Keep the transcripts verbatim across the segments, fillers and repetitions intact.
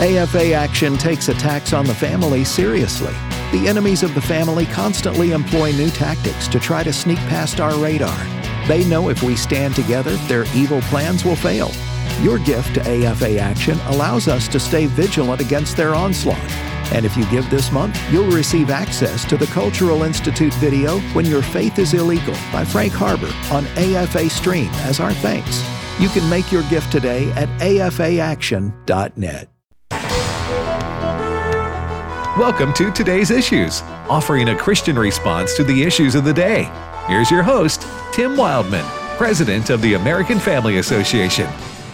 A F A Action takes attacks on the family seriously. The enemies of the family constantly employ new tactics to try to sneak past our radar. They know if we stand together, their evil plans will fail. Your gift to A F A Action allows us to stay vigilant against their onslaught. And if you give this month, you'll receive access to the Cultural Institute video When Your Faith is Illegal by Frank Harbor on A F A Stream as our thanks. You can make your gift today at A F A action dot net. Welcome to Today's Issues, offering a Christian response to the issues of the day. Here's your host, Tim Wildman, President of the American Family Association.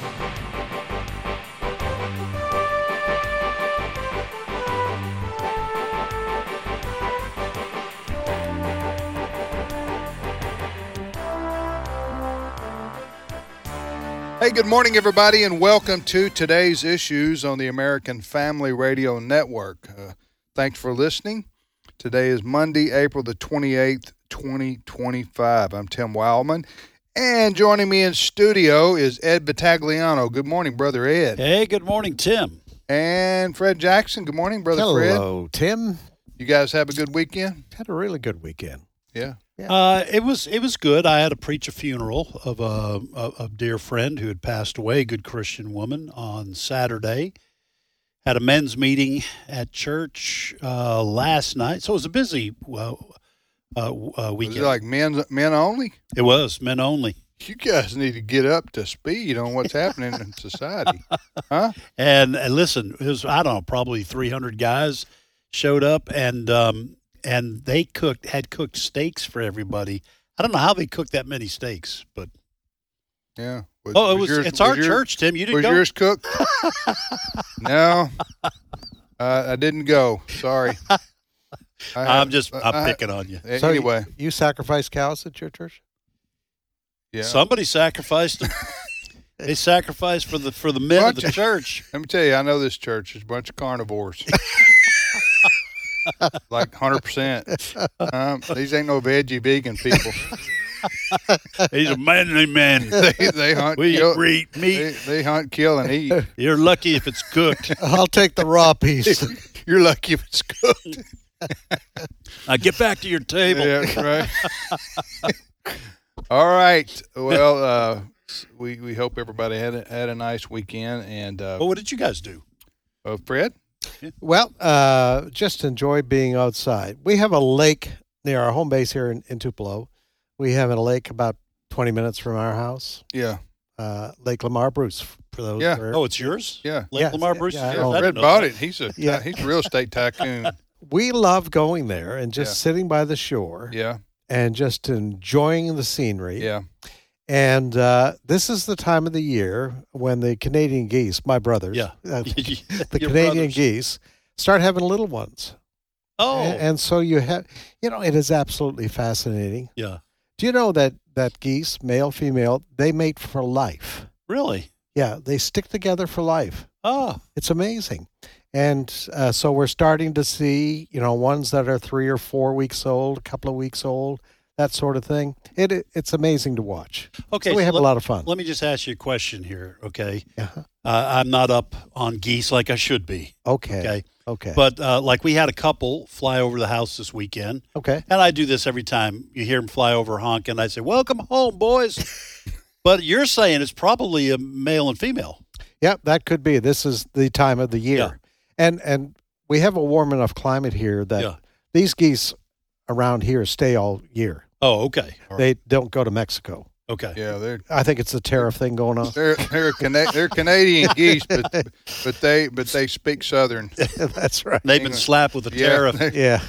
Hey, good morning, everybody, and welcome to Today's Issues on the American Family Radio Network. Uh, thanks for listening. Today is Monday, April the twenty-eighth, twenty twenty-five. I'm Tim Wildman, and joining me in studio is Ed Battagliano. Good morning, Brother Ed. Hey, good morning, Tim. And Fred Jackson. Good morning, Brother Hello, Fred. Hello, Tim. You guys have a good weekend? Had a really good weekend. Yeah. Yeah. Uh, it was it was good. I had to preach a funeral of a, a, a dear friend who had passed away, a good Christian woman, on Saturday. Had a men's meeting at church uh, last night, so it was a busy uh, uh, uh, Was weekend. it like men, men only? It was men only. You guys need to get up to speed on what's happening in society. Huh? And, and listen, it was, I don't know, probably three hundred guys showed up, and um, and they cooked had cooked steaks for everybody. I don't know how they cooked that many steaks, but Yeah. Was, oh, it was, yours- it's our your- church, Tim. You didn't Was go. yours cooked? No, uh, I didn't go. Sorry. I I'm have- just I- I'm I- picking on you. a- So anyway, you, you sacrifice cows at your church? yeah. Somebody sacrificed them. They sacrificed for the for the men of the Bunch church. Let me tell you, I know this church is a bunch of carnivores. Like one hundred percent. Um, these ain't no veggie vegan people. He's a manly man. They, they hunt, We kill, eat they, meat. they hunt, kill, and eat. You're lucky if it's cooked. I'll take the raw piece. You're lucky if it's cooked. Now get back to your table. Yeah, that's right. All right. Well, uh, we we hope everybody had a, had a nice weekend. And uh, Well, what did you guys do? uh, Fred, Well, uh, just enjoy being outside. We have a lake near our home base here in, in Tupelo. We have a lake about twenty minutes from our house, yeah, uh, Lake Lamar Bruce, for those Yeah. who are- Oh, it's yours? yeah, Lake Yeah, Lamar yeah, Bruce? yeah, I yeah. don't- I Fred didn't know bought that. it. He's a Yeah. he's a real estate tycoon. We love going there and just Yeah. sitting by the shore Yeah, and just enjoying the scenery. yeah, And uh, this is the time of the year when the Canadian geese, my brothers, Yeah. uh, the Your Canadian brothers. geese, start having little ones. Oh, And, and so you have, you know, it is absolutely fascinating. yeah. Do you know that, that geese, male, female, they mate for life? Really? Yeah, they stick together for life. Oh, It's amazing. And uh, so we're starting to see, you know, ones that are three or four weeks old, a couple of weeks old, that sort of thing. It, it It's amazing to watch. okay. So we so have let, a lot of fun. let me just ask you a question here, okay? Yeah. Uh, I'm not up on geese like I should be, Okay. okay? Okay. But uh, like we had a couple fly over the house this weekend. okay. And I do this every time you hear them fly over honking. I say, welcome home, boys. But you're saying it's probably a male and female. Yeah, that could be. This is the time of the year. Yeah. And and we have a warm enough climate here that Yeah. these geese around here stay all year. Oh, okay. All right. They don't go to Mexico. Okay. yeah. They're I think it's a tariff thing going on. they're they're, Cana- they're Canadian geese, but but they but they speak Southern. That's right. They've been slapped with a Yeah. tariff. Yeah.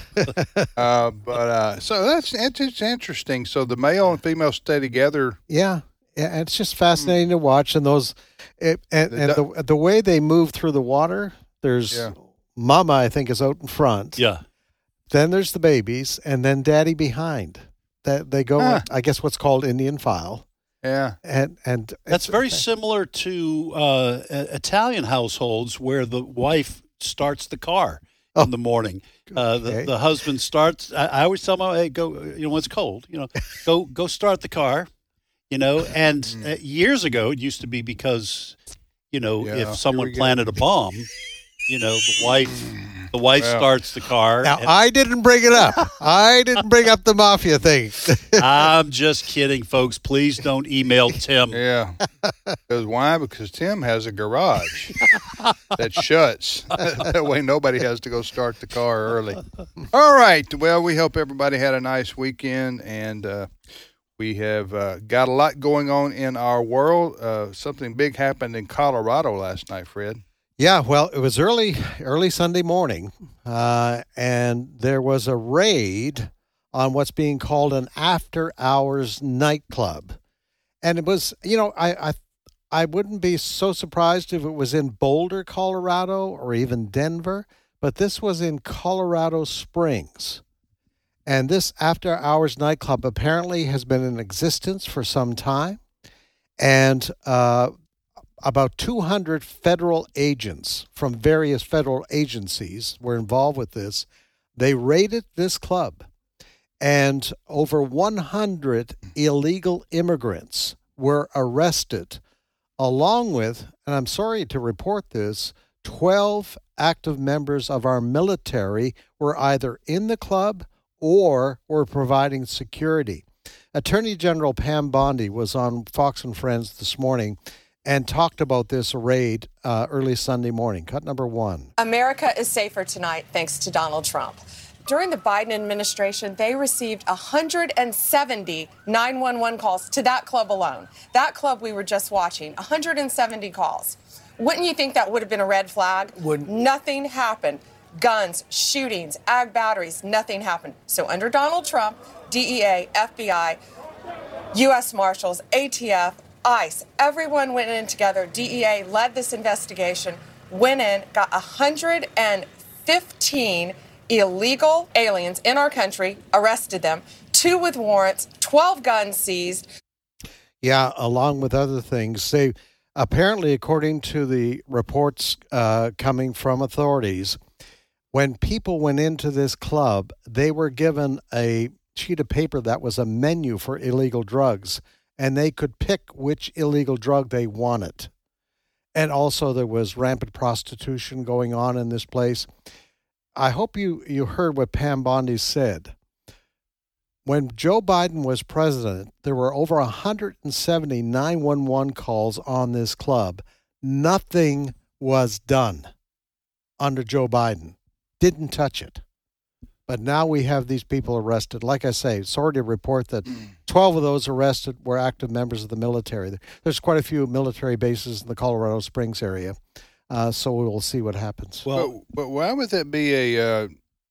Uh, but uh, so that's it's, it's interesting. So the male and female stay together. Yeah. Yeah, it's just fascinating to watch, and those, it, and, The and du- the the way they move through the water. There's Yeah. Mama, I think, is out in front. Yeah. Then there's the babies, and then Daddy behind. That they go, Huh. I guess, what's called Indian file, Yeah, and and That's it's- very similar to uh, uh, Italian households where the wife starts the car Oh. in the morning. Uh, the, Okay. the husband starts. I, I always tell my, hey, go. You know, when it's cold, you know, go go start the car. You know, and uh, years ago it used to be because, you know, Yeah, if here someone we go. planted a bomb, You know, the wife, the wife Well, starts the car. Now, and- I didn't bring it up. I didn't bring up the mafia thing. I'm just kidding, folks. Please don't email Tim. Yeah. Because why? Because Tim has a garage that shuts. That way nobody has to go start the car early. All right. Well, we hope everybody had a nice weekend, and uh, we have uh, got a lot going on in our world. Uh, something big happened in Colorado last night, Fred. Yeah, well, it was early, early Sunday morning, uh, and there was a raid on what's being called an after-hours nightclub, and it was, you know, I, I, I wouldn't be so surprised if it was in Boulder, Colorado, or even Denver, but this was in Colorado Springs, and this after-hours nightclub apparently has been in existence for some time, and uh, about two hundred federal agents from various federal agencies were involved with this. They raided this club, and over one hundred illegal immigrants were arrested, along with, and I'm sorry to report this, twelve active members of our military were either in the club or were providing security. Attorney General Pam Bondi was on Fox and Friends this morning and talked about this raid uh, early Sunday morning. Cut number one. America is safer tonight thanks to Donald Trump. During the Biden administration, they received one hundred seventy nine one one calls to that club alone. That club we were just watching, one hundred seventy calls. Wouldn't you think that would have been a red flag? Wouldn't. Nothing happened. Guns, shootings, ag batteries, nothing happened. So under Donald Trump, D E A, F B I, U S Marshals, A T F, ICE, everyone went in together. D E A led this investigation, went in, got one hundred fifteen illegal aliens in our country, arrested them, two with warrants, twelve guns seized. Yeah, along with other things. They apparently, according to the reports uh, coming from authorities, when people went into this club, they were given a sheet of paper that was a menu for illegal drugs, and they could pick which illegal drug they wanted. And also there was rampant prostitution going on in this place. I hope you, you heard what Pam Bondi said. When Joe Biden was president, there were over one hundred seventy nine one one calls on this club. Nothing was done under Joe Biden. Didn't touch it. But now we have these people arrested. Like I say, sorry to report that twelve of those arrested were active members of the military. There's quite a few military bases in the Colorado Springs area, uh, so we will see what happens. Well, but, but why would that be a uh,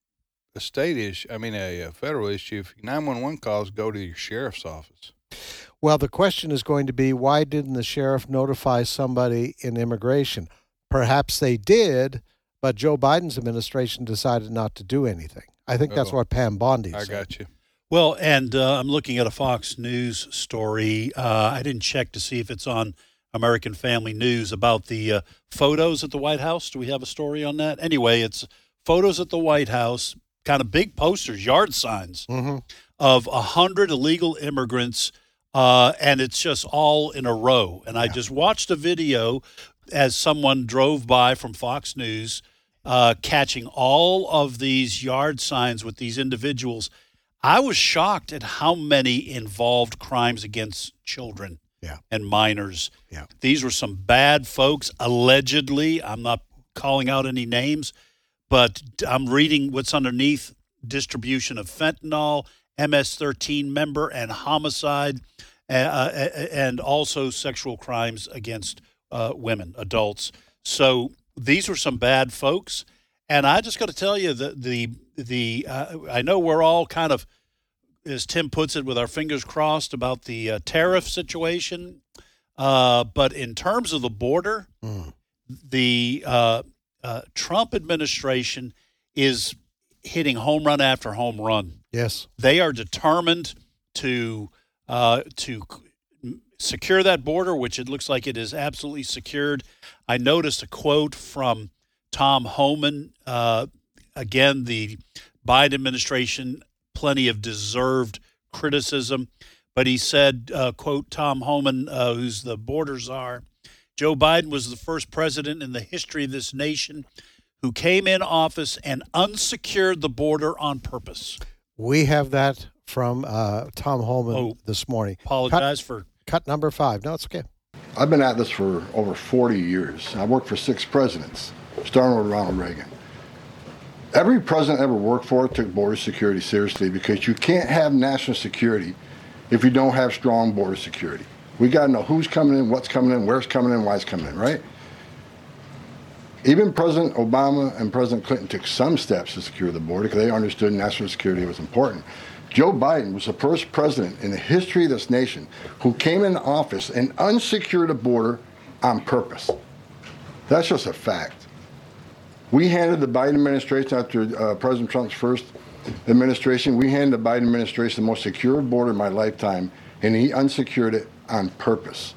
a state issue? I mean, a, a federal issue. If nine one one calls go to your sheriff's office. Well, the question is going to be, why didn't the sheriff notify somebody in immigration? Perhaps they did, but Joe Biden's administration decided not to do anything. I think that's Uh-oh. what Pam Bondi I said. got you. Well, and uh, I'm looking at a Fox News story. Uh, I didn't check to see if it's on American Family News about the uh, photos at the White House. Do we have a story on that? Anyway, it's photos at the White House, kind of big posters, yard signs Mm-hmm. of one hundred illegal immigrants, uh, and it's just all in a row. And I Yeah. just watched a video as someone drove by from Fox News, uh, catching all of these yard signs with these individuals. I was shocked at how many involved crimes against children Yeah. and minors. Yeah. These were some bad folks, allegedly. I'm not calling out any names, but I'm reading what's underneath: distribution of fentanyl, M S thirteen member, and homicide, uh, uh, and also sexual crimes against uh, women, adults. So these were some bad folks. And I just got to tell you, the, the, the uh, I know we're all kind of, as Tim puts it, with our fingers crossed about the uh, tariff situation. Uh, but in terms of the border, Mm. the uh, uh, Trump administration is hitting home run after home run. Yes. They are determined to uh, to secure that border, which it looks like it is absolutely secured. I noticed a quote from Tom Homan. Uh, again, the Biden administration, plenty of deserved criticism, but he said, uh, quote, Tom Homan, uh, who's the border czar, Joe Biden was the first president in the history of this nation who came in office and unsecured the border on purpose. We have that from uh, Tom Holman Oh, this morning. Apologize cut, for... Cut number five. No, it's okay. I've been at this for over forty years. I worked for six presidents, starting with Ronald Reagan. Every president I ever worked for took border security seriously, because you can't have national security if you don't have strong border security. We got to know who's coming in, what's coming in, where's coming in, why it's coming in, right? Even President Obama and President Clinton took some steps to secure the border because they understood national security was important. Joe Biden was the first president in the history of this nation who came into office and unsecured the border on purpose. That's just a fact. We handed the Biden administration, after uh, President Trump's first administration, we handed the Biden administration the most secure border in my lifetime, and he unsecured it on purpose.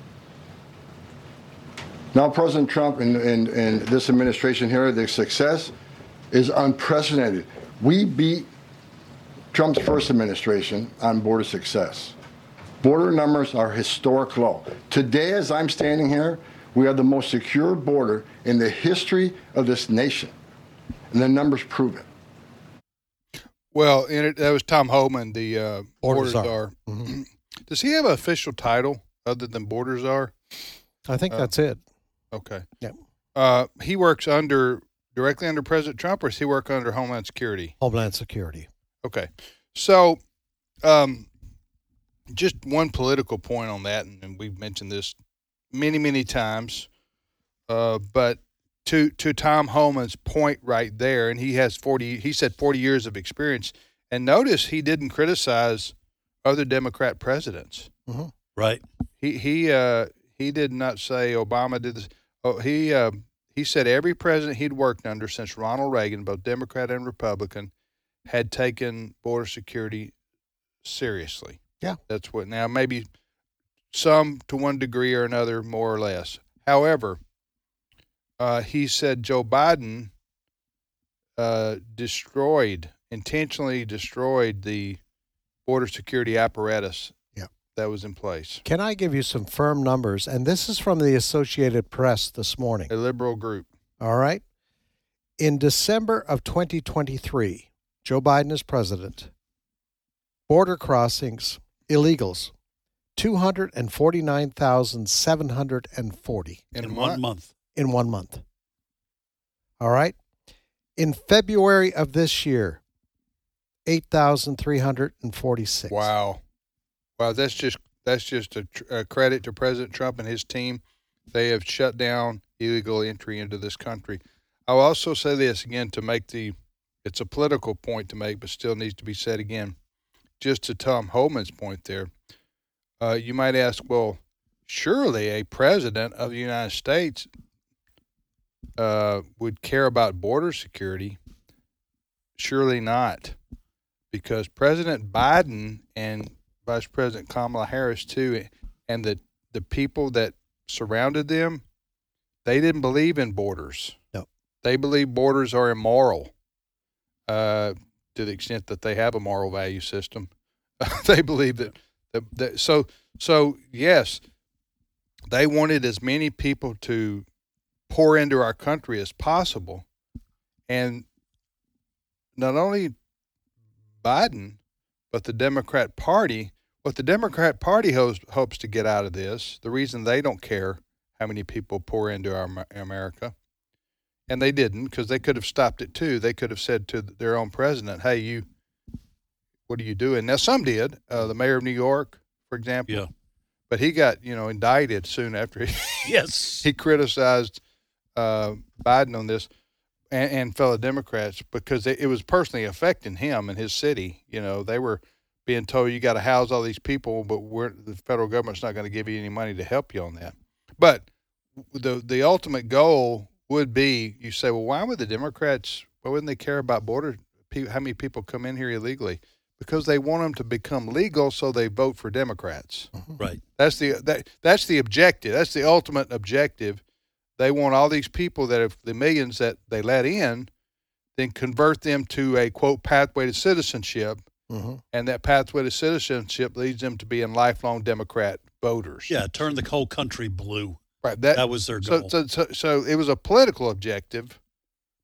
Now, President Trump and, and, and this administration here, their success is unprecedented. We beat Trump's first administration on border success. Border numbers are historic low. Today, as I'm standing here, we have the most secure border in the history of this nation. And the numbers prove it. Well, and it, that was Tom Homan, the uh, border czar. Mm-hmm. Does he have an official title other than border czar? I think uh, that's it. Okay. Yeah. Uh, he works under directly under President Trump, or does he work under Homeland Security? Homeland Security. Okay. So, um, just one political point on that, and, and we've mentioned this many, many times, uh, but to to Tom Homan's point right there, and he has forty. He said forty years of experience, and notice he didn't criticize other Democrat presidents. Mm-hmm. Right. He he uh, he did not say Obama did this. Oh, he uh, he said every president he'd worked under since Ronald Reagan, both Democrat and Republican, had taken border security seriously. Yeah. That's what, now maybe some to one degree or another, more or less. However, uh, he said Joe Biden uh, destroyed, intentionally destroyed the border security apparatus yeah. that was in place. Can I give you some firm numbers? And this is from the Associated Press this morning. A liberal group. All right. In December of twenty twenty-three, Joe Biden is president. Border crossings, illegals, two hundred forty-nine thousand seven hundred forty. In, In what? one month. In one month. All right. In February of this year, eight thousand three hundred forty-six. Wow. Wow, that's just that's just a, tr- a credit to President Trump and his team. They have shut down illegal entry into this country. I'll also say this again to make the, it's a political point to make, but still needs to be said again. Just to Tom Homan's point there, uh, you might ask, well, surely a president of the United States uh, would care about border security. Surely not, because President Biden and Vice President Kamala Harris too, and the, the people that surrounded them, they didn't believe in borders. No. They believe borders are immoral, uh, to the extent that they have a moral value system. They believe that, that, that so so yes, they wanted as many people to pour into our country as possible, and not only Biden, but the Democrat Party. What the Democrat Party hopes, hopes to get out of this, the reason they don't care how many people pour into our America, and they didn't, because they could have stopped it too. They could have said to their own president, hey, you, what are you doing? Now, some did. Uh, the mayor of New York, for example. Yeah. But he got, you know, indicted soon after he, Yes. he criticized uh, Biden on this. And, and fellow Democrats, because it, it was personally affecting him and his city. You know, they were being told you got to house all these people, but we're, the federal government's not going to give you any money to help you on that. But the the ultimate goal would be, you say, well, why would the Democrats, why wouldn't they care about border, how many people come in here illegally? Because they want them to become legal, so they vote for Democrats. Right. That's the that that's the objective. That's the ultimate objective. They want all these people that have the millions that they let in, then convert them to a, quote, pathway to citizenship. Mm-hmm. And that pathway to citizenship leads them to being lifelong Democrat voters. Yeah, turn the whole country blue. Right. That was their goal. So, so, so, so it was a political objective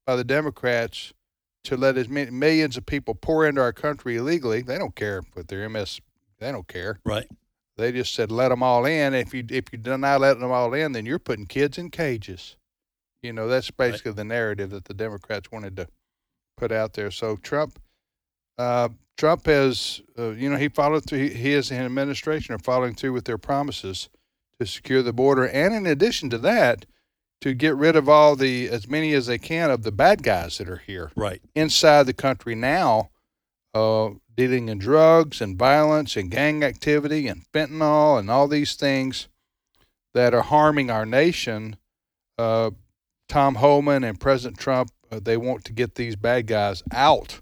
by the Democrats to let as many millions of people pour into our country illegally. They don't care what their M S. They don't care. Right. They just said let them all in. If you if you deny letting them all in, then you're putting kids in cages. You know, that's basically right. the narrative that the Democrats wanted to put out there. So Trump, uh, Trump has, uh, you know, he followed through. He, he as an administration are following through with their promises to secure the border, and in addition to that, to get rid of all the as many as they can of the bad guys that are here, right, inside the country now, uh, dealing in drugs and violence and gang activity and fentanyl and all these things that are harming our nation. Uh, Tom Homan and President Trump, uh, they want to get these bad guys out.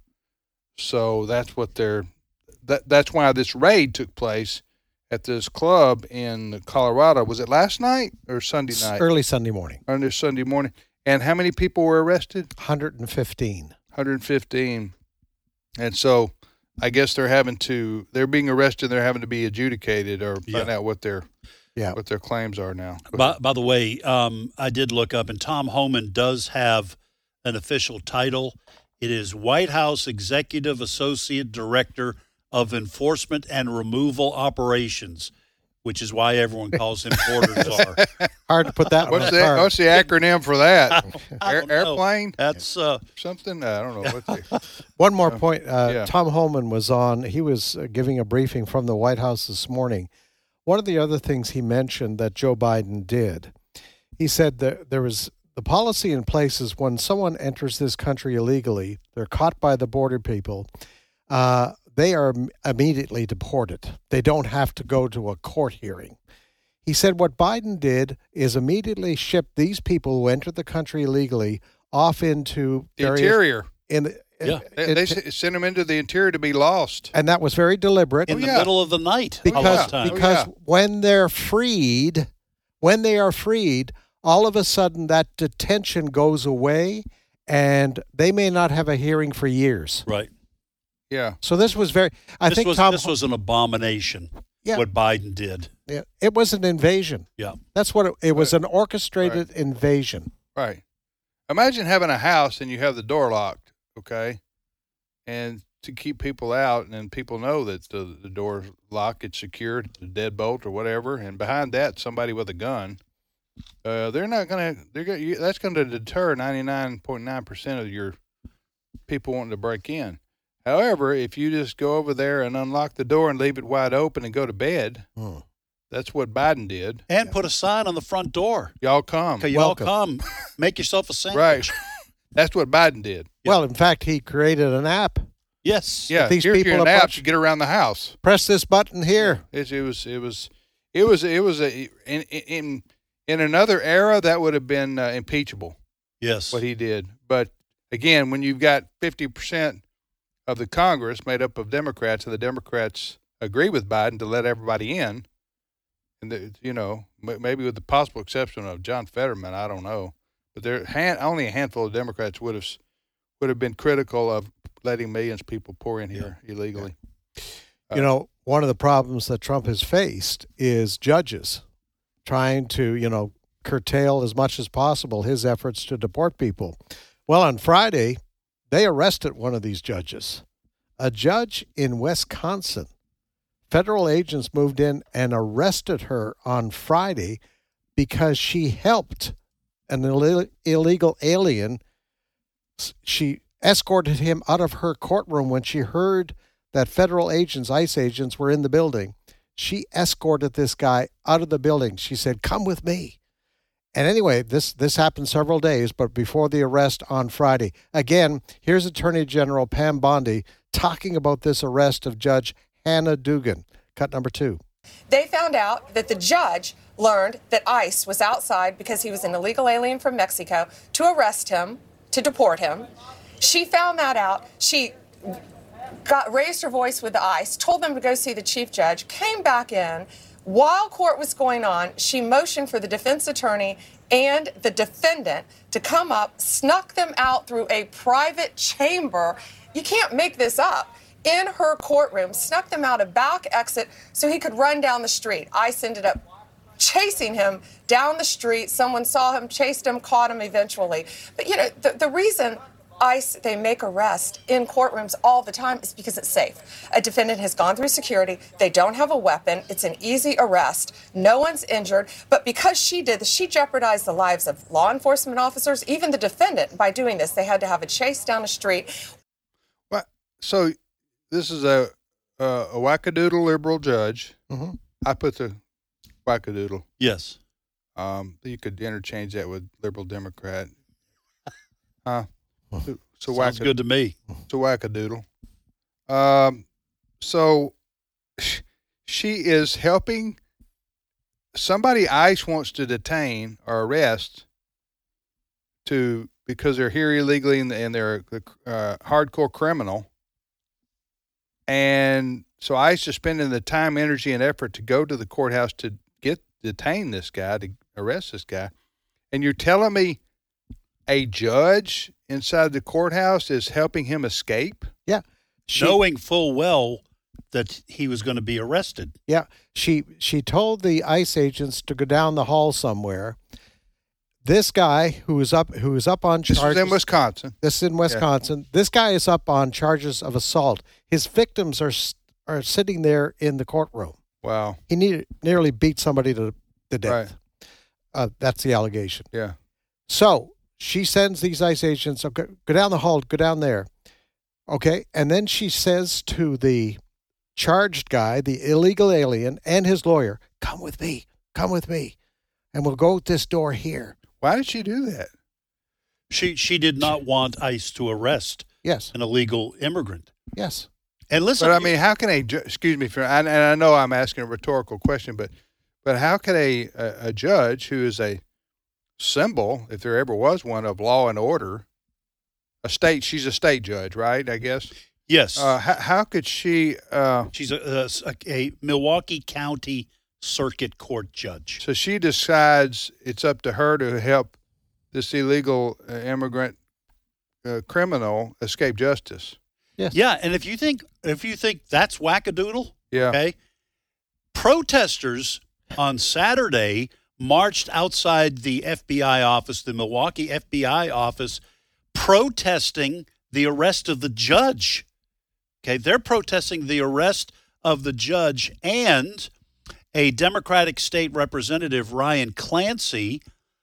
So that's what they're. That that's why this raid took place at this club in Colorado. Was it last night or Sunday night? Early Sunday morning. Early Sunday morning. And how many people were arrested? one hundred fifteen. one hundred fifteen. And so I guess they're having to, they're being arrested. They're having to be adjudicated or find yeah. out what their, yeah. what their claims are now. By, by the way, um, I did look up, and Tom Homan does have an official title. It is White House Executive Associate Director of Enforcement and Removal Operations, which is why everyone calls him Border Czar. Hard to put that what's one. The, what's the acronym for that? Air, know. Airplane? That's uh, something? I don't know. What's the, one more point. Uh, yeah. Tom Homan was on. He was uh, giving a briefing from the White House this morning. One of the other things he mentioned that Joe Biden did, he said that there was the policy in place is when someone enters this country illegally, they're caught by the border people, uh, they are immediately deported. They don't have to go to a court hearing. He said what Biden did is immediately ship these people who enter the country illegally off into the interior. In the, yeah, they, they sent them into the interior to be lost, and that was very deliberate in oh, the yeah. middle of the night. Because oh, because oh, yeah. when they're freed, when they are freed, all of a sudden that detention goes away, and they may not have a hearing for years. Right. Yeah. So this was very. I this think was, Tom, this was an abomination. Yeah. What Biden did. Yeah, it was an invasion. Yeah. That's what it, it was. Right. An orchestrated right. invasion. Right. Imagine having a house and you have the door locked. Okay. And to keep people out, and then people know that the, the door's locked, it's secured, the deadbolt or whatever, and behind that somebody with a gun. Uh, they're not gonna. They're gonna. That's going to deter ninety-nine point nine percent of your people wanting to break in. However, if you just go over there and unlock the door and leave it wide open and go to bed, hmm. that's what Biden did. And put a sign on the front door. Y'all come. Okay, y'all come. Make yourself a sandwich. Right. That's what Biden did. Well, in fact, he created an app. Yes. Yeah. These Here's people your are app punch- to get around the house. Press this button here. It, it was. It was. It was. It was a. In in in another era, that would have been uh, impeachable. Yes. What he did, but again, when you've got fifty percent of the Congress made up of Democrats, and the Democrats agree with Biden to let everybody in, and the, you know, maybe with the possible exception of John Fetterman, I don't know, but there hand, only a handful of Democrats would have would have been critical of letting millions of people pour in here yeah. illegally. Yeah. Uh, you know, one of the problems that Trump has faced is judges trying to, you know, curtail as much as possible his efforts to deport people. Well, on Friday, they arrested one of these judges. A judge in Wisconsin. Federal agents moved in and arrested her on Friday because she helped an Ill- illegal alien. She escorted him out of her courtroom when she heard that federal agents, ICE agents, were in the building. She escorted this guy out of the building. She said, "Come with me." And anyway, this, this happened several days, but before the arrest on Friday. Again, here's Attorney General Pam Bondi talking about this arrest of Judge Hannah Dugan. Cut number two. They found out that the judge learned that ICE was outside because he was an illegal alien from Mexico to arrest him, to deport him. She found that out. She got raised her voice with the ICE, told them to go see the chief judge, came back in. While court was going on, she motioned for the defense attorney and the defendant to come up, snuck them out through a private chamber. You can't make this up. In her courtroom, snuck them out a back exit so he could run down the street. ICE ended up chasing him down the street. Someone saw him, chased him, caught him eventually. But, you know, the, the reason ICE, they make arrests in courtrooms all the time is because it's safe. A defendant has gone through security. They don't have a weapon. It's an easy arrest. No one's injured. But because she did this, she jeopardized the lives of law enforcement officers, even the defendant. By doing this, they had to have a chase down the street. Well, so this is a, a, a wackadoodle liberal judge. Mm-hmm. I put the wackadoodle. Yes. Um, you could interchange that with liberal Democrat. Huh? So, so Sounds wacka, good to me. It's a wackadoodle. Um, so she is helping somebody ICE wants to detain or arrest to because they're here illegally and, and they're a uh, hardcore criminal. And so ICE is spending the time, energy, and effort to go to the courthouse to get detain this guy, to arrest this guy. And you're telling me a judge inside the courthouse is helping him escape? Yeah. She, Knowing full well that he was going to be arrested. Yeah. She she told the ICE agents to go down the hall somewhere. This guy who is up who is up on This charges. is in Wisconsin. This is in Wisconsin. Yeah. This guy is up on charges of assault. His victims are are sitting there in the courtroom. Wow. He nearly nearly beat somebody to, to death. Right. Uh, that's the allegation. Yeah. So she sends these ICE agents, okay, go down the hall, go down there. Okay. And then she says to the charged guy, the illegal alien, and his lawyer, come with me, come with me, and we'll go out this door here. Why did she do that? She she did not want ICE to arrest Yes. an illegal immigrant. Yes. And listen, But I mean, how can a ju- excuse me for and, and I know I'm asking a rhetorical question, but but how can a, a a judge who is a symbol, if there ever was one, of law and order, a state she's a state judge, right? I guess. yes, Uh, how, how could she? Uh, she's a, a, a Milwaukee County Circuit Court judge. so she decides it's up to her to help this illegal uh, immigrant uh, criminal escape justice. Yes. Yeah, and if you think if you think that's wackadoodle, Yeah. okay, protesters on Saturday marched outside the F B I office, the Milwaukee F B I office, protesting the arrest of the judge. Okay, they're protesting the arrest of the judge, and a Democratic state representative, Ryan Clancy,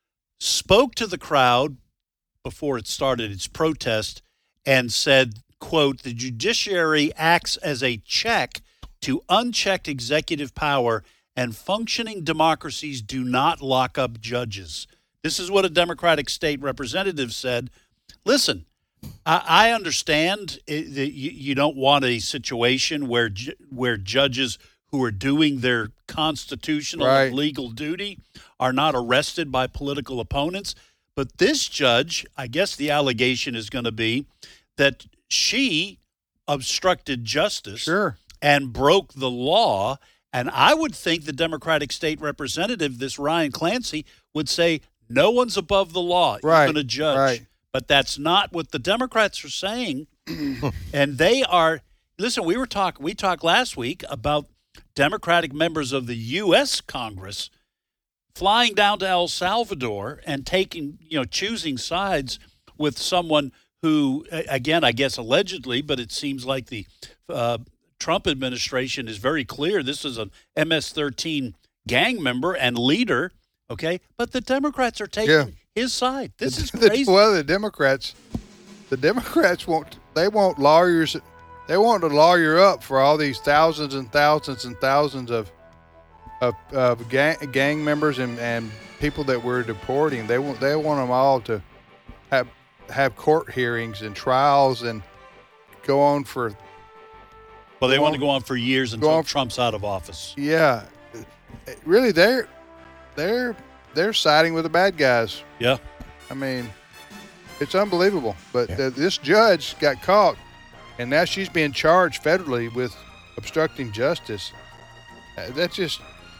spoke to the crowd before it started its protest and said, quote, the judiciary acts as a check to unchecked executive power, and functioning democracies do not lock up judges. This is what a Democratic state representative said. Listen, I, I understand it, that you, you don't want a situation where ju- where judges who are doing their constitutional Right. and legal duty are not arrested by political opponents. But this judge, I guess the allegation is going to be that she obstructed justice Sure. and broke the law. And I would think the Democratic state representative, this Ryan Clancy, would say no one's above the law, Right, even a judge. right. But that's not what the Democrats are saying. And they are, listen, we were talking, we talked last week about Democratic members of the U S Congress flying down to El Salvador and taking, you know, choosing sides with someone who, again, I guess allegedly, but it seems like the uh, Trump administration is very clear. This is an M S thirteen gang member and leader, okay? But the Democrats are taking Yeah. his side. This is The- crazy. well, the Democrats, the Democrats want they want lawyers, they want to lawyer up for all these thousands and thousands and thousands of of, of gang, gang members and, and people that we're deporting. They want they want them all to have have court hearings and trials and go on for well, they go want on- to go on for years go until on- Trump's out of office. yeah. Really, they're they're they're siding with the bad guys. Yeah. I mean, it's unbelievable. But Yeah. th- this judge got caught, and now she's being charged federally with obstructing justice. Uh, that's just,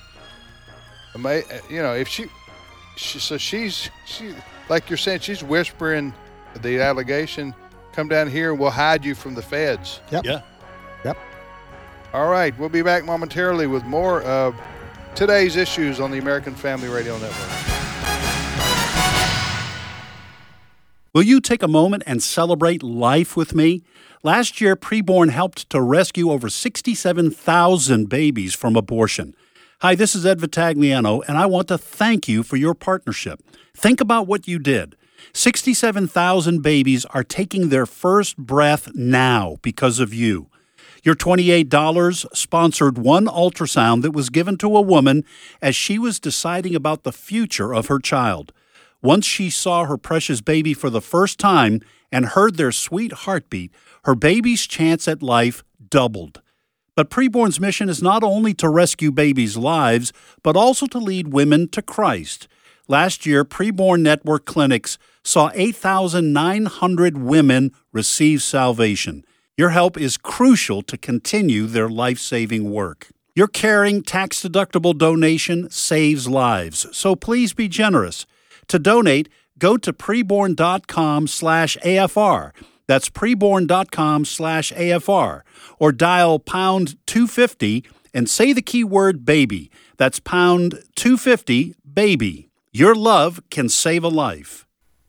ama- uh, you know, if she, she, so she's, she, like you're saying, she's whispering the allegation, come down here and we'll hide you from the feds. Yep. Yeah. Yep. All right, we'll be back momentarily with more of Today's Issues on the American Family Radio Network. Will you take a moment and celebrate life with me? Last year, Preborn helped to rescue over sixty-seven thousand babies from abortion. Hi, this is Ed Vitagliano, and I want to thank you for your partnership. Think about what you did. sixty-seven thousand babies are taking their first breath now because of you. Your twenty-eight dollars sponsored one ultrasound that was given to a woman as she was deciding about the future of her child. Once she saw her precious baby for the first time and heard their sweet heartbeat, her baby's chance at life doubled. But Preborn's mission is not only to rescue babies' lives, but also to lead women to Christ. Last year, Preborn Network clinics saw eight thousand nine hundred women receive salvation. Your help is crucial to continue their life-saving work. Your caring, tax-deductible donation saves lives, so please be generous. To donate, go to preborn.com slash AFR. That's preborn.com slash AFR. Or dial pound two fifty and say the keyword baby. That's pound two fifty, baby. Your love can save a life.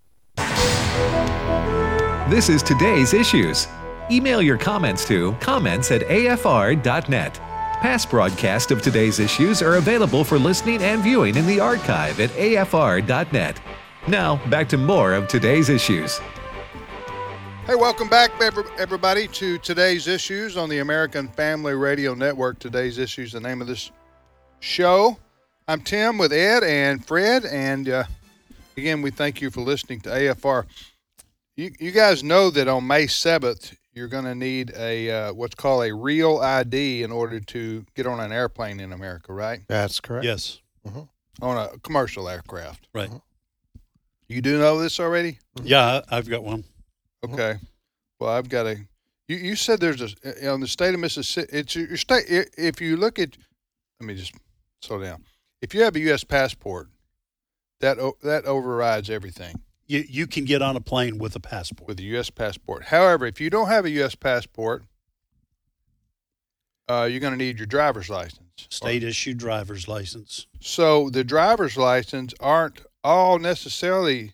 This is Today's Issues. Email your comments to comments at A F R dot net. Past broadcasts of Today's Issues are available for listening and viewing in the archive at A F R dot net. Now, back to more of Today's Issues. Hey, welcome back, everybody, to Today's Issues on the American Family Radio Network. Today's Issues, the name of this show. I'm Tim with Ed and Fred, and uh, again, we thank you for listening to A F R. You, you guys know that on May seventh, you're going to need a uh, what's called a real I D in order to get on an airplane in America, right? That's correct. Yes. Mm-hmm. On a commercial aircraft. Right. Mm-hmm. You do know this already? Yeah, I've got one. Okay. Well, I've got a. You, you said there's a on the state of Mississippi. It's your state. If you look at, let me just slow down. If you have a U S passport, that that overrides everything. You you can get on a plane with a passport. With a U S passport. However, if you don't have a U S passport, uh, you're going to need your driver's license. State-issued driver's license. So the driver's license aren't all necessarily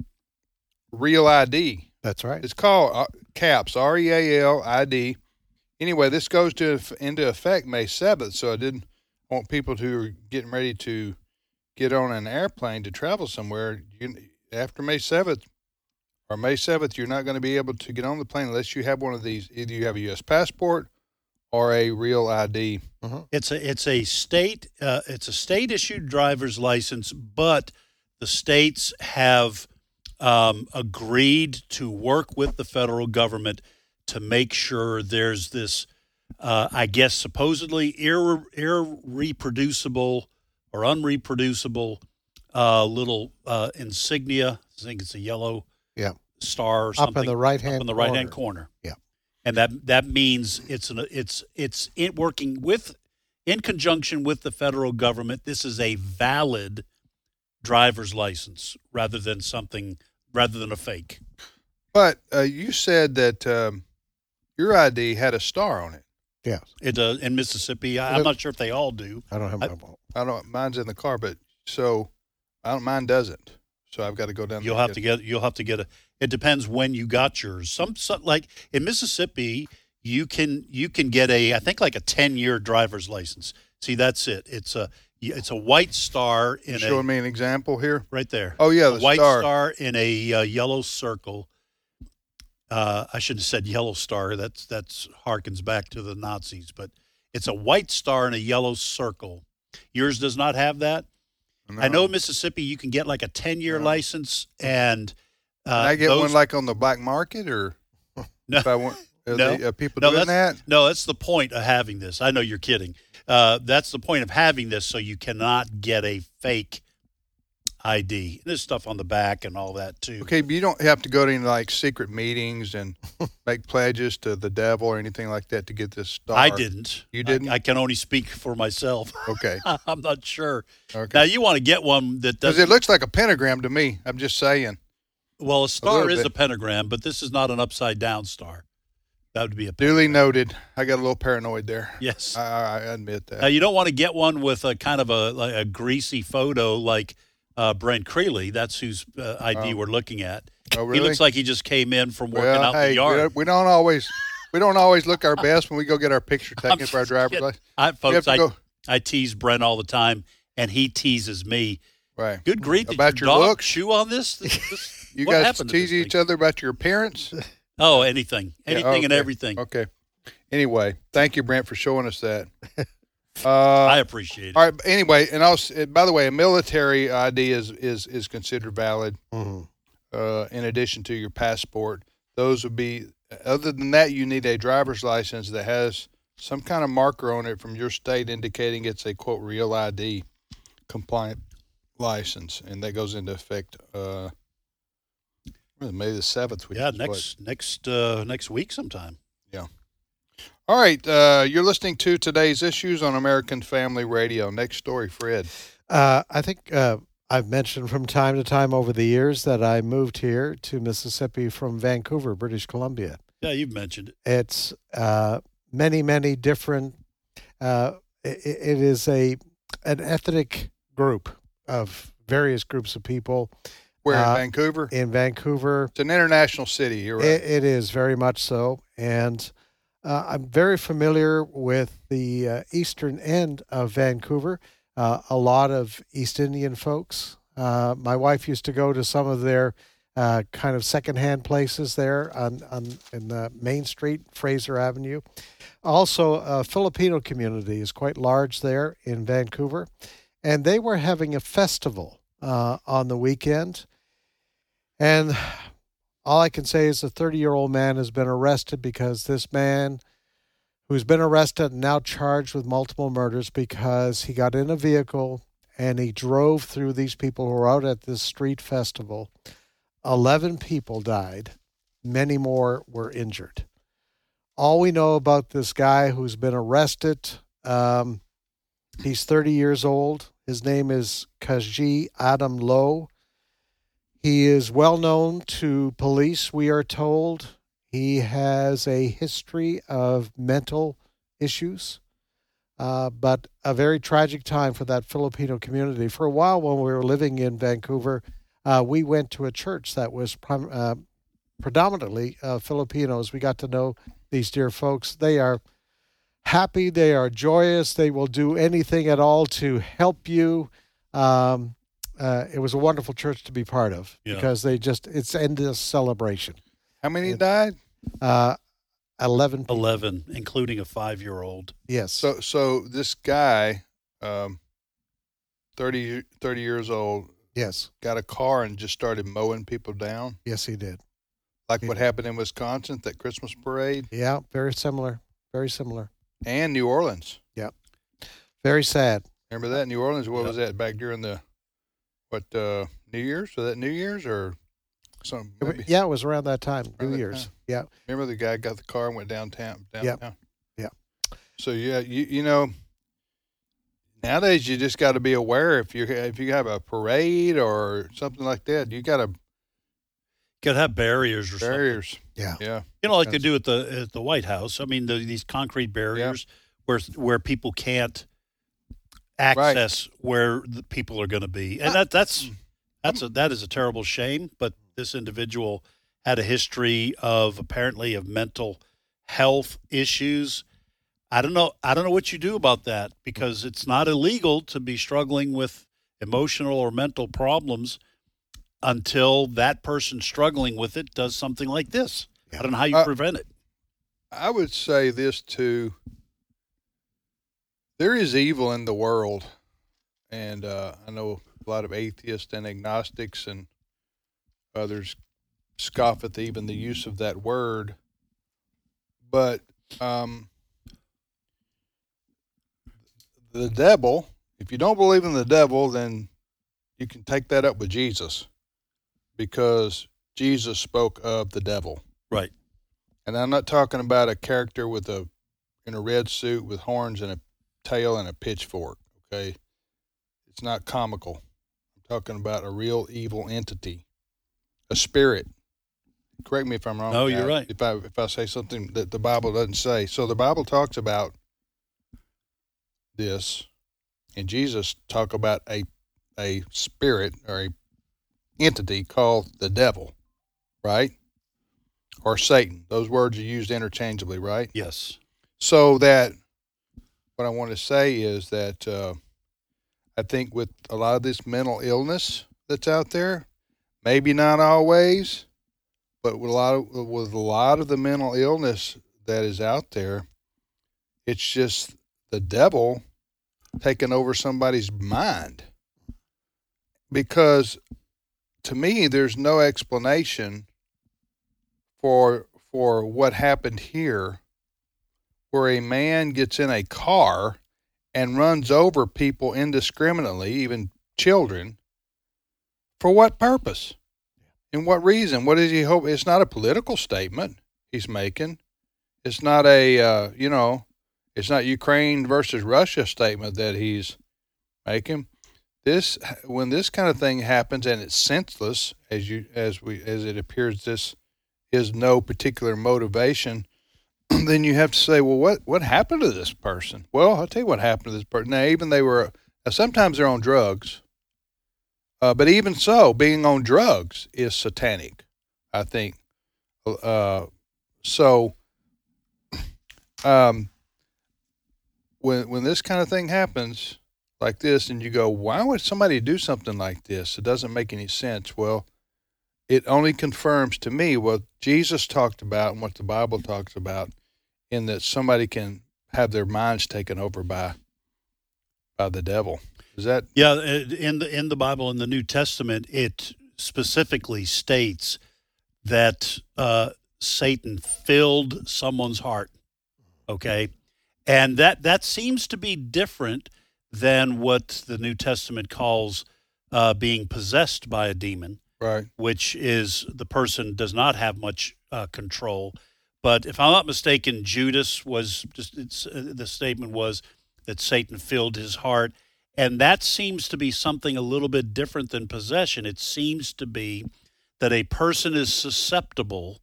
real I D. That's right. It's called uh, CAPS, R E A L I D. Anyway, this goes to into effect May seventh, so I didn't want people who are getting ready to get on an airplane to travel somewhere. You, after May seventh or May seventh, you're not going to be able to get on the plane unless you have one of these. Either you have a U S passport or a real I D. Mm-hmm. It's a it's a state uh, it's a state issued driver's license, but the states have um, agreed to work with the federal government to make sure there's this, uh, I guess, supposedly irre- irreproducible or unreproducible uh, little uh, insignia. I think it's a yellow yeah. star or something up in the right hand up in the right hand corner. Yeah, and that that means it's an it's it's in working with in conjunction with the federal government. This is a valid driver's license rather than something rather than a fake. But uh, you said that um, your I D had a star on it. Yeah, it does in Mississippi. I, I'm not sure if they all do. I don't have my. I, I don't. Mine's in the car, but so I don't. Mine doesn't. So I've got to go down. You'll there have to get. You'll have to get a. It depends when you got yours. Some, some like in Mississippi, you can you can get a. I think like a ten year driver's license. See, that's it. It's a. It's a white star in you a. Showing me an example here. Right there. Oh yeah, a the white star. star in a uh, yellow circle. Uh, I should have said yellow star. That's that's harkens back to the Nazis, but it's a white star in a yellow circle. Yours does not have that. No. I know in Mississippi you can get like a ten year No. license, and uh, can I get those, one like on the black market, or no, if I want, are, no, they, are people no, doing that's, that? No, that's the point of having this. I know you're kidding. Uh, that's the point of having this, so you cannot get a fake I D. There's stuff on the back and all that too. Okay, but you don't have to go to any like secret meetings and make pledges to the devil or anything like that to get this star. I didn't. You didn't? I, I can only speak for myself. Okay. I'm not sure. Okay. Now you want to get one that Because doesn't. it looks like a pentagram to me. I'm just saying. Well, a star little is bit. a pentagram, but this is not an upside down star. That would be a Duly noted. I got a little paranoid there. Yes. I, I admit that. Now, you don't want to get one with a kind of a, like a greasy photo like uh, Brent Creeley. That's whose uh, I D Oh. we're looking at. Oh, really? He looks like he just came in from working well, out hey, in the yard. We don't, we don't always we don't always look our best when we go get our picture taken for our driver's kidding. license. I, You folks, have to I, go- I tease Brent all the time, and he teases me. Right. Good grief. Did About your your dog looks? chew on this? This- this- You what guys happened to tease this each thing? other about your appearance? Oh, anything. Yeah, Anything and okay. everything. Okay. Anyway, thank you, Brent, for showing us that. Uh, I appreciate it. all right. Anyway, and also, by the way, a military I D is is is considered valid. Mhm. Uh, in addition to your passport, those would be. Other than that, you need a driver's license that has some kind of marker on it from your state indicating it's a quote real I D compliant license, and that goes into effect uh, May the seventh. Which Yeah, is next next uh, next week sometime. What, all right, uh, you're listening to Today's Issues on American Family Radio. Next story, Fred. Uh, I think uh, I've mentioned from time to time over the years that I moved here to Mississippi from Vancouver, British Columbia. Yeah, you've mentioned it. It's uh, many, many different. Uh, it, it is a an ethnic group of various groups of people Where Uh, in Vancouver? in Vancouver. It's an international city. You're right. It, it is very much so, and uh, I'm very familiar with the uh, eastern end of Vancouver. Uh, a lot of East Indian folks. Uh, my wife used to go to some of their uh, kind of secondhand places there on, on in the Main Street, Fraser Avenue. Also, a Filipino community is quite large there in Vancouver, and they were having a festival uh, on the weekend. And all I can say is a thirty-year-old man has been arrested because this man who's been arrested and now charged with multiple murders because he got in a vehicle and he drove through these people who were out at this street festival. eleven people died. Many more were injured. All we know about this guy who's been arrested, um, he's thirty years old. His name is Kaji Adam Lowe. He is well known to police, we are told. He has a history of mental issues, uh, but a very tragic time for that Filipino community. For a while when we were living in Vancouver, uh, we went to a church that was prim- uh, predominantly uh, Filipinos. We got to know these dear folks. They are happy. They are joyous. They will do anything at all to help you. Um, Uh, it was a wonderful church to be part of Yeah. because they just, it's endless celebration. How many it- died? Uh, eleven people. eleven, including a five-year-old. Yes. So, so this guy, um, thirty, thirty years old, yes. got a car and just started mowing people down, Yes, he did. like He what did. happened in Wisconsin, that Christmas parade, Yeah. Very similar. Very similar. and New Orleans. Very sad. Remember that New Orleans? What Yep. was that back during the what uh, New Year's? Was that New Year's or something? It wa- maybe? Yeah, it was around that time, Around New that Year's. time. Yeah. Remember the guy got the car and went downtown. Yep. Downtown. Yep. So yeah, you you know, nowadays you just got to be aware if you if you have a parade or something like that, you got to Could have barriers or something. barriers. Yeah. Yeah. You know, like they That's- do at the at the White House. I mean, the, these concrete barriers where where people can't access where the people are going to be, and that that's that's a that is a terrible shame. But this individual had a history of apparently of mental health issues. I don't know. I don't know what you do about that because it's not illegal to be struggling with emotional or mental problems until that person struggling with it does something like this. I don't know how you Uh, prevent it. I would say this too. There is evil in the world, and uh, I know a lot of atheists and agnostics and others scoff at even the use of that word. But um, the devil, if you don't believe in the devil, then you can take that up with Jesus, because Jesus spoke of the devil. Right. And I'm not talking about a character with a in a red suit with horns and a tail and a pitchfork, okay? It's not comical. I'm talking about a real evil entity, a spirit. correct me if I'm wrong. No, you're Matt, right. If I if I say something that the Bible doesn't say, so the Bible talks about this, and Jesus talk about a a spirit or a entity called the devil, right? Or Satan. Those words are used interchangeably, right? Yes. So that what I want to say is that uh, I think with a lot of this mental illness that's out there, maybe not always, but with a lot of with a lot of the mental illness that is out there, it's just the devil taking over somebody's mind. Because to me, there's no explanation for for what happened here, where a man gets in a car and runs over people indiscriminately, even children. For what purpose? And what reason? What does he hope? It's not a political statement he's making. It's not a, uh, you know, it's not Ukraine versus Russia statement that he's making. This, when this kind of thing happens and it's senseless, as you, as we, as it appears, this is no particular motivation. Then you have to say, well, what, what happened to this person? Well, I'll tell you what happened to this person. Now, even they were, now sometimes they're on drugs, uh, but even so, being on drugs is satanic, I think. Uh, so, um, when when this kind of thing happens like this, and you go, why would somebody do something like this? It doesn't make any sense. Well, it only confirms to me what Jesus talked about and what the Bible talks about, in that somebody can have their minds taken over by by the devil. Is that? Yeah, in the in the Bible, in the New Testament, it specifically states that uh, Satan filled someone's heart. Okay, and that that seems to be different than what the New Testament calls uh, being possessed by a demon. Right. Which is the person does not have much uh, control. But if I'm not mistaken, Judas was just it's, uh, the statement was that Satan filled his heart. And that seems to be something a little bit different than possession. It seems to be that a person is susceptible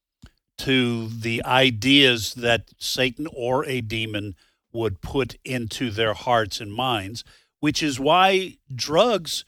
to the ideas that Satan or a demon would put into their hearts and minds, which is why drugs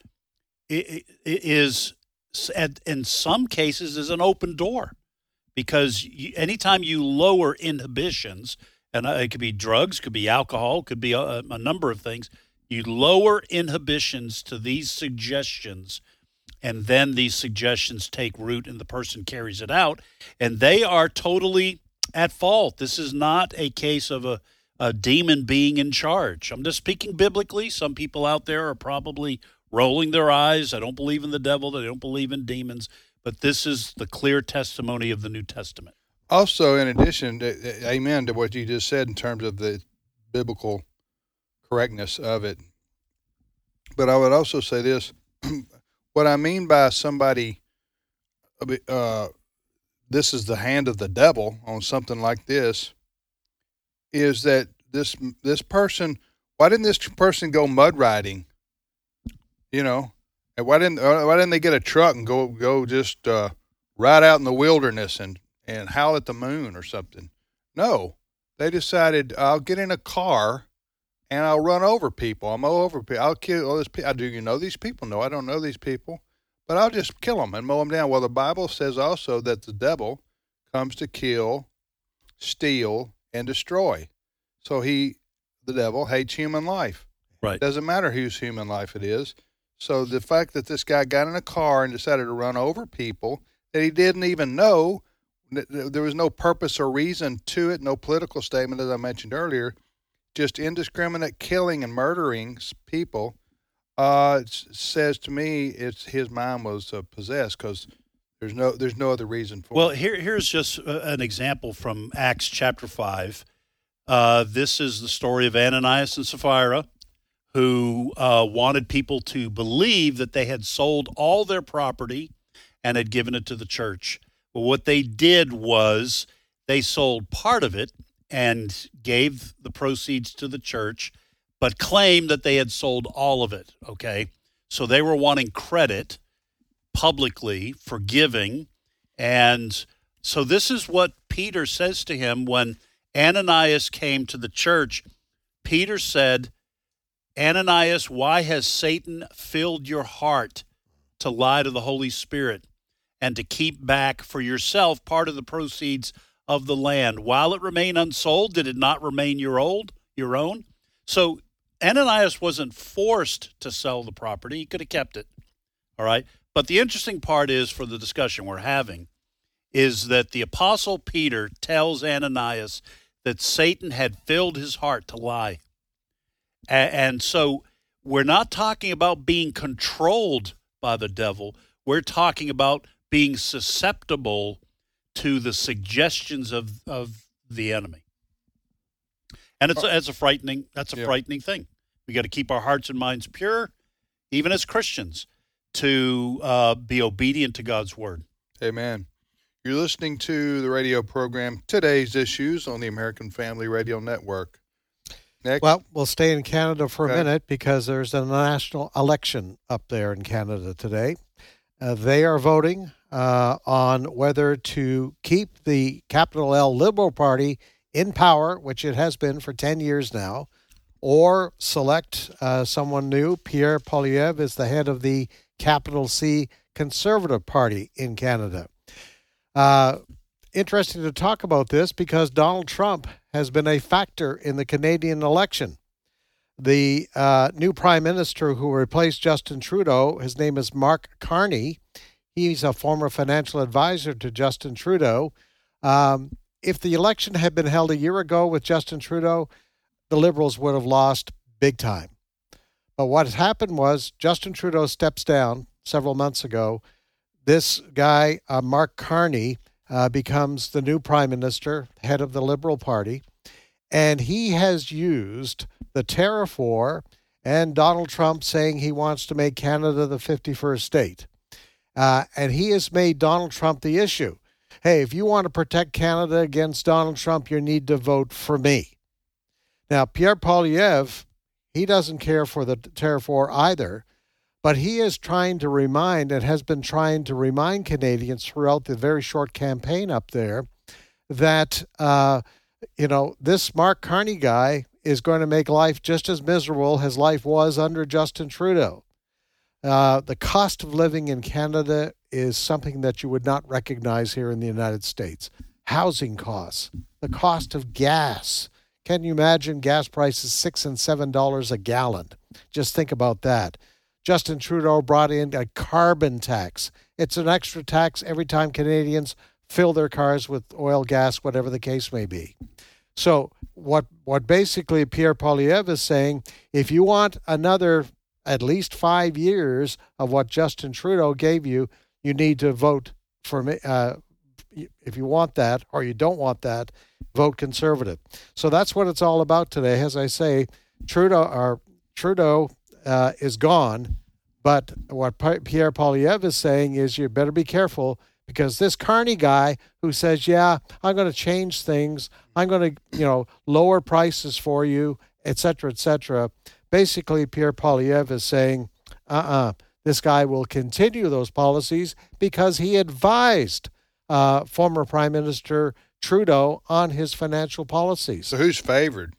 is, in some cases, is an open door. Because anytime you lower inhibitions, and it could be drugs, could be alcohol, could be a, a number of things, you lower inhibitions to these suggestions, and then these suggestions take root and the person carries it out, and they are totally at fault. This is not a case of a, a demon being in charge. I'm just speaking biblically. Some people out there are probably rolling their eyes. I don't believe in the devil. They don't believe in demons. But this is the clear testimony of the New Testament. Also, in addition, to, amen to what you just said in terms of the biblical correctness of it. But I would also say this. What I mean by somebody, uh, this is the hand of the devil on something like this, is that this this person, why didn't this person go mud riding? You know, and why didn't why didn't they get a truck and go go just uh, ride out in the wilderness and, and howl at the moon or something? No, they decided, I'll get in a car and I'll run over people. I'll mow over people. I'll kill all this people. Do you know these people? No, I don't know these people. But I'll just kill them and mow them down. Well, the Bible says also that the devil comes to kill, steal, and destroy. So he, the devil, hates human life. Right. It doesn't matter whose human life it is. So the fact that this guy got in a car and decided to run over people that he didn't even know, there was no purpose or reason to it, no political statement, as I mentioned earlier, just indiscriminate killing and murdering people, uh, says to me it's his mind was uh, possessed, because there's no there's no other reason for well, it. Well, here here's just an example from Acts chapter five. Uh, this is the story of Ananias and Sapphira, who uh, wanted people to believe that they had sold all their property and had given it to the church. But what they did was they sold part of it and gave the proceeds to the church, but claimed that they had sold all of it, okay? So they were wanting credit publicly for giving, And so this is what Peter says to him when Ananias came to the church. Peter said, Ananias, why has Satan filled your heart to lie to the Holy Spirit and to keep back for yourself part of the proceeds of the land? While it remained unsold, did it not remain your old, your own? So Ananias wasn't forced to sell the property. He could have kept it. All right. But the interesting part is, for the discussion we're having, is that the Apostle Peter tells Ananias that Satan had filled his heart to lie. A- and so we're not talking about being controlled by the devil. We're talking about being susceptible to the suggestions of, of the enemy. And it's, it's a frightening, that's a yeah. frightening thing. We got to keep our hearts and minds pure, even as Christians, to uh, be obedient to God's word. Amen. You're listening to the radio program Today's Issues on the American Family Radio Network. Next. Well, we'll stay in Canada for Okay. a minute because there's a national election up there in Canada today. Uh, they are voting uh, on whether to keep the capital L Liberal Party in power, which it has been for ten years now, or select uh, someone new. Pierre Poilievre is the head of the capital C Conservative Party in Canada. Uh, interesting to talk about this because Donald Trump has been a factor in the Canadian election. The uh, new prime minister who replaced Justin Trudeau, his name is Mark Carney. He's a former financial advisor to Justin Trudeau. Um, if the election had been held a year ago with Justin Trudeau, the Liberals would have lost big time. But what has happened was Justin Trudeau steps down several months ago. This guy, uh, Mark Carney, uh, becomes the new prime minister, head of the Liberal Party, and he has used the tariff war and Donald Trump saying he wants to make Canada the fifty-first state. Uh, and he has made Donald Trump the issue. Hey, if you want to protect Canada against Donald Trump, you need to vote for me. Now, Pierre Poilievre, he doesn't care for the tariff war either, but he is trying to remind and has been trying to remind Canadians throughout the very short campaign up there that, uh, you know, this Mark Carney guy is going to make life just as miserable as life was under Justin Trudeau. Uh, the cost of living in Canada is something that you would not recognize here in the United States. Housing costs, the cost of gas. Can you imagine gas prices six and seven dollars a gallon? Just think about that. Justin Trudeau brought in a carbon tax. It's an extra tax every time Canadians fill their cars with oil, gas, whatever the case may be. So what what basically Pierre Poilievre is saying, if you want another at least five years of what Justin Trudeau gave you, you need to vote for me. Uh, if you want that or you don't want that, vote Conservative. So that's what it's all about today. As I say, Trudeau or Trudeau uh, is gone, but what Pierre Poilievre is saying is you better be careful because this Carney guy who says, yeah, I'm going to change things, I'm going to, you know, lower prices for you, et cetera, et cetera. Basically, Pierre Poilievre is saying, uh-uh, this guy will continue those policies because he advised uh, former Prime Minister Trudeau on his financial policies. So who's favored?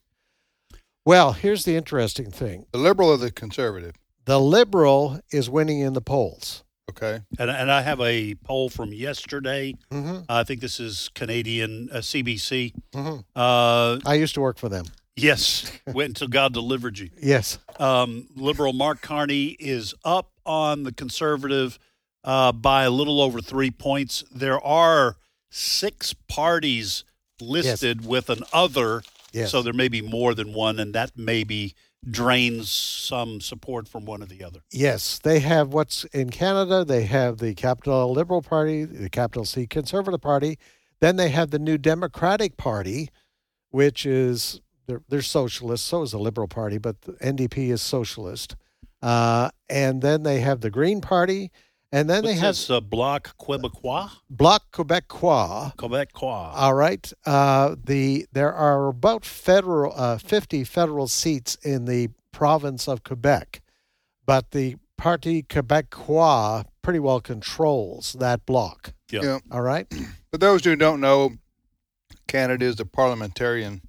Well, here's the interesting thing. The Liberal or the Conservative? The Liberal is winning in the polls. Okay. And, and I have a poll from yesterday. Mm-hmm. Uh, I think this is Canadian uh, C B C. Mm-hmm. Uh, I used to work for them. yes, wait until God delivered you. Yes. Um, Liberal Mark Carney is up on the Conservative uh, by a little over three points. There are six parties listed yes. with an other, yes. so there may be more than one, and that maybe drains some support from one or the other. Yes, they have what's in Canada. They have the Capital Liberal Party, the Capital C Conservative Party. Then they have the New Democratic Party, which is, they're, they're socialist. So is the Liberal Party, but the N D P is socialist. Uh, and then they have the Green Party. And then What's they have this, uh, Bloc Québécois. Bloc Québécois. Québécois. All right. Uh, the there are about federal uh, fifty federal seats in the province of Quebec, but the Parti Québécois pretty well controls that bloc. Yeah. Yeah. All right? For those who don't know, Canada is a parliamentarian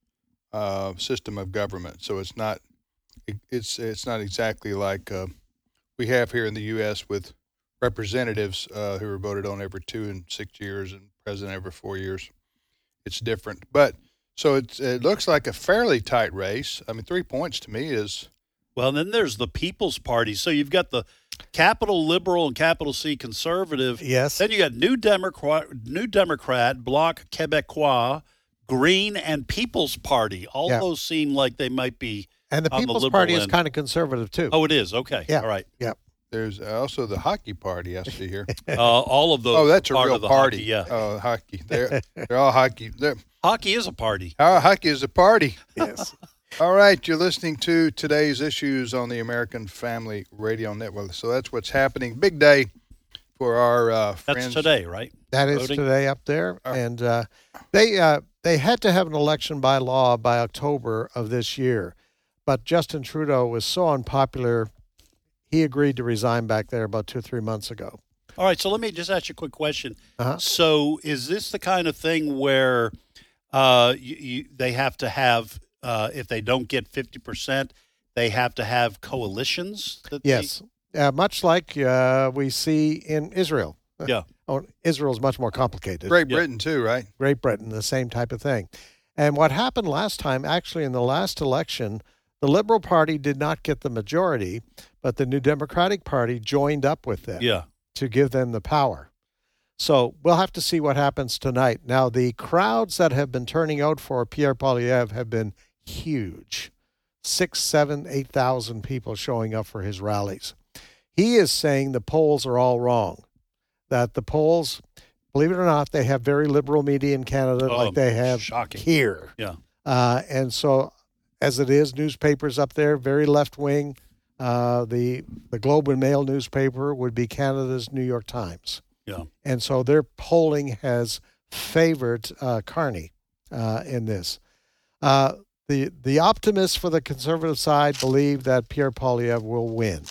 uh, system of government, so it's not it, it's it's not exactly like uh, we have here in the U S with representatives uh, who are voted on every two and six years and president every four years. It's different, but so it's, it looks like a fairly tight race. I mean, three points to me is Well, then there's the People's Party. So you've got the capital Liberal and capital C Conservative. Yes. Then you got New Democrat, New Democrat, Bloc Québécois, Green, and People's Party. All Yeah. those seem like they might be And the on the People's liberal Party is end. kind of conservative, too. Oh, it is. Okay. yeah. All right. Yeah. there's also the hockey party I see here. Uh, all of those. Oh, that's a are part real of the party. Hockey, yeah. Oh, hockey. They're they're all hockey. They're, Hockey is a party. our hockey is a party. Yes. All right, you're listening to today's issues on the American Family Radio Network. So that's what's happening. Big day for our uh, That's friends. today, right? That is Voting? today up there, and uh, they uh, they had to have an election by law by October of this year, but Justin Trudeau was so unpopular, he agreed to resign back there about two three months ago. All right, so let me just ask you a quick question. Uh-huh. So, is this the kind of thing where uh, you, you, they have to have, uh, if they don't get fifty percent, they have to have coalitions? That Yes, uh, much like uh, we see in Israel. They, yeah. Oh, Israel's much more complicated. Great Yeah. Britain, too, right? Great Britain, the same type of thing. And what happened last time, actually in the last election, the Liberal Party did not get the majority, but the New Democratic Party joined up with them Yeah. to give them the power. So we'll have to see what happens tonight. Now, the crowds that have been turning out for Pierre Poilievre have been huge. Six, seven, eight thousand people showing up for his rallies. He is saying the polls are all wrong. That the polls, believe it or not, they have very liberal media in Canada, Oh, like they have shocking. here. Yeah. Uh, and so, as it is, newspapers up there, very left wing. Uh, the the Globe and Mail newspaper would be Canada's New York Times. Yeah. And so their polling has favored uh, Carney uh, in this. Uh, the the optimists for the Conservative side believe that Pierre Poilievre will win.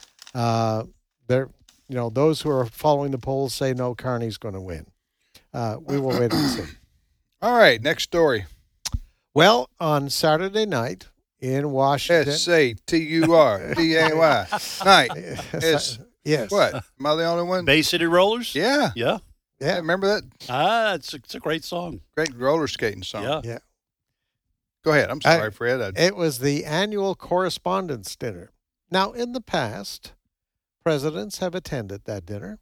Uh, they're you know those who are following the polls say no, Carney's going to win. Uh, we will wait and see. All right, next story. Well, on Saturday night in Washington, S A T U R D A Y. Night. It's, yes, what? Am I the only one? Bay City Rollers? Yeah. Yeah. Yeah. Remember that Ah, it's a, it's a great song. great roller skating song? Yeah. Yeah. Go ahead. I'm I- sorry, Fred. I, It was the annual correspondence dinner. Now, in the past, presidents have attended that dinner,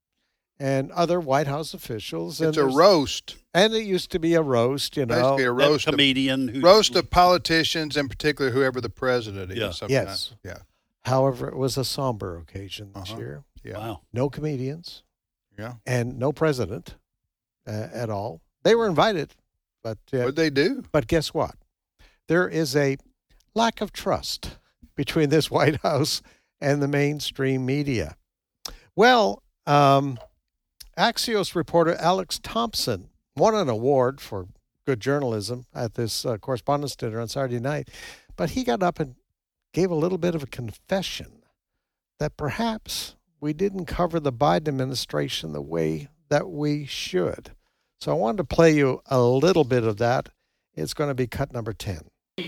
and other White House officials. And it's a there's- roast. And it used to be a roast, you know. Basically a That roast of, comedian who roast of politicians, in particular, whoever the president is. Yeah. Sometimes. Yes. Yeah. However, it was a somber occasion this Uh-huh. year. Yeah. Wow. No comedians Yeah. and no president uh, at all. They were invited, but uh, What'd they do? But guess what? There is a lack of trust between this White House and the mainstream media. Well, um, Axios reporter Alex Thompson won an award for good journalism at this uh, correspondence dinner on Saturday night, but he got up and gave a little bit of a confession that perhaps we didn't cover the Biden administration the way that we should. So I wanted to play you a little bit of that. It's going to be cut number ten.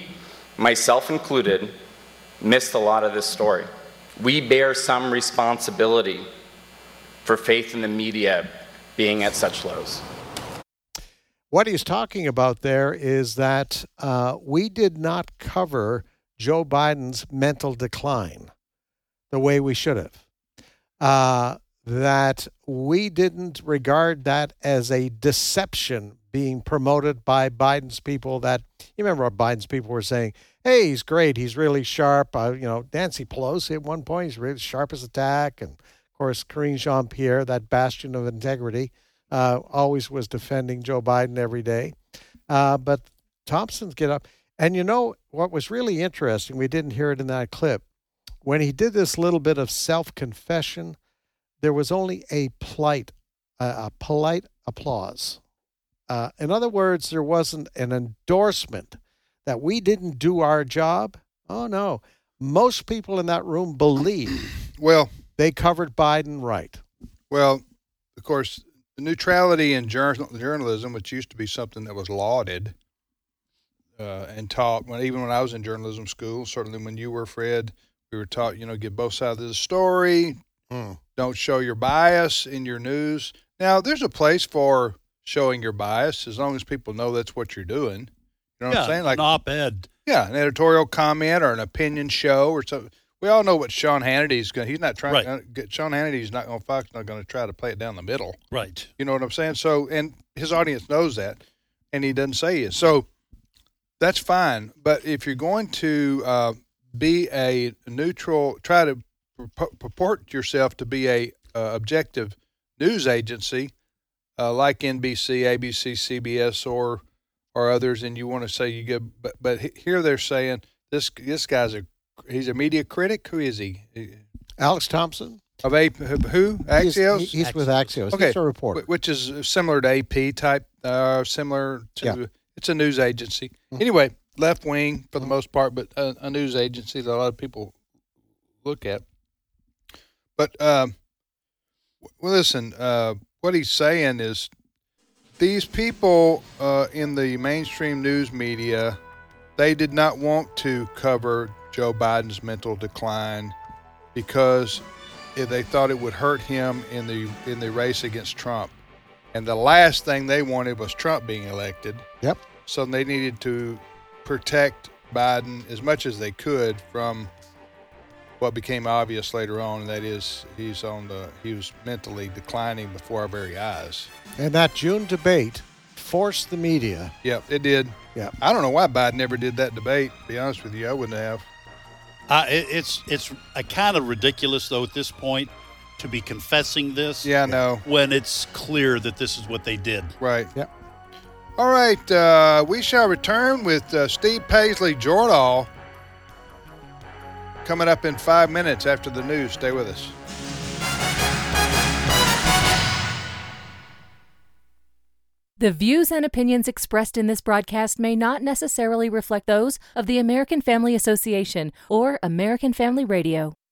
Myself included, missed a lot of this story. We bear some responsibility for faith in the media being at such lows. What he's talking about there is that uh, we did not cover Joe Biden's mental decline the way we should have. Uh, that we didn't regard that as a deception being promoted by Biden's people. That you remember what Biden's people were saying, hey, he's great, he's really sharp. Uh, you know, Nancy Pelosi at one point, he's really sharp as a tack. And, of course, Karine Jean-Pierre, that bastion of integrity, uh, always was defending Joe Biden every day. Uh, but Thompson's get up. And you know what was really interesting, we didn't hear it in that clip, when he did this little bit of self-confession, there was only a polite, uh, a polite applause. Uh, in other words, there wasn't an endorsement that we didn't do our job. Oh, no. Most people in that room believe Well, they covered Biden right. well, of course, neutrality in journal, journalism, which used to be something that was lauded uh, and taught, when even when I was in journalism school, certainly when you were, Fred, we were taught, you know, give both sides of the story. Mm. Don't show your bias in your news. Now, there's a place for showing your bias as long as people know that's what you're doing. You know what yeah, I'm saying? Like an op-ed. Yeah, an editorial comment or an opinion show or something. We all know what Sean Hannity's going to, he's not trying Right. to get, Sean Hannity's not on Fox, not going to try to play it down the middle. Right. You know what I'm saying? So, and his audience knows that, and he doesn't say it. So that's fine. But if you're going to uh, be a neutral, try to pur- purport yourself to be a uh, objective news agency uh, like N B C, A B C, C B S, or or others, and you want to say you give, but but here they're saying this this guy's a he's a media critic. Who is he? Alex Thompson Of A who Axios? He's, he's with Axios. Okay, He's a reporter. wh- which is similar to A P type, uh, similar to Yeah. it's a news agency. Mhm. Anyway, left wing for the most part, but a, a news agency that a lot of people look at. But um, well, listen, uh, what he's saying is these people uh, in the mainstream news media, they did not want to cover Joe Biden's mental decline because they thought it would hurt him in the in the race against Trump. And the last thing they wanted was Trump being elected. Yep. So they needed to protect Biden as much as they could from what became obvious later on, and that is he's on the he was mentally declining before our very eyes. And that June debate forced the media. Yep, it did. Yeah. I don't know why Biden never did that debate. To be honest with you, I wouldn't have. Uh, it, it's it's a kind of ridiculous, though, at this point, to be confessing this. Yeah, I know. When it's clear that this is what they did. Right. Yep. All right, uh, we shall return with uh, Steve Paisley Jordahl coming up in five minutes after the news. Stay with us. The views and opinions expressed in this broadcast may not necessarily reflect those of the American Family Association or American Family Radio.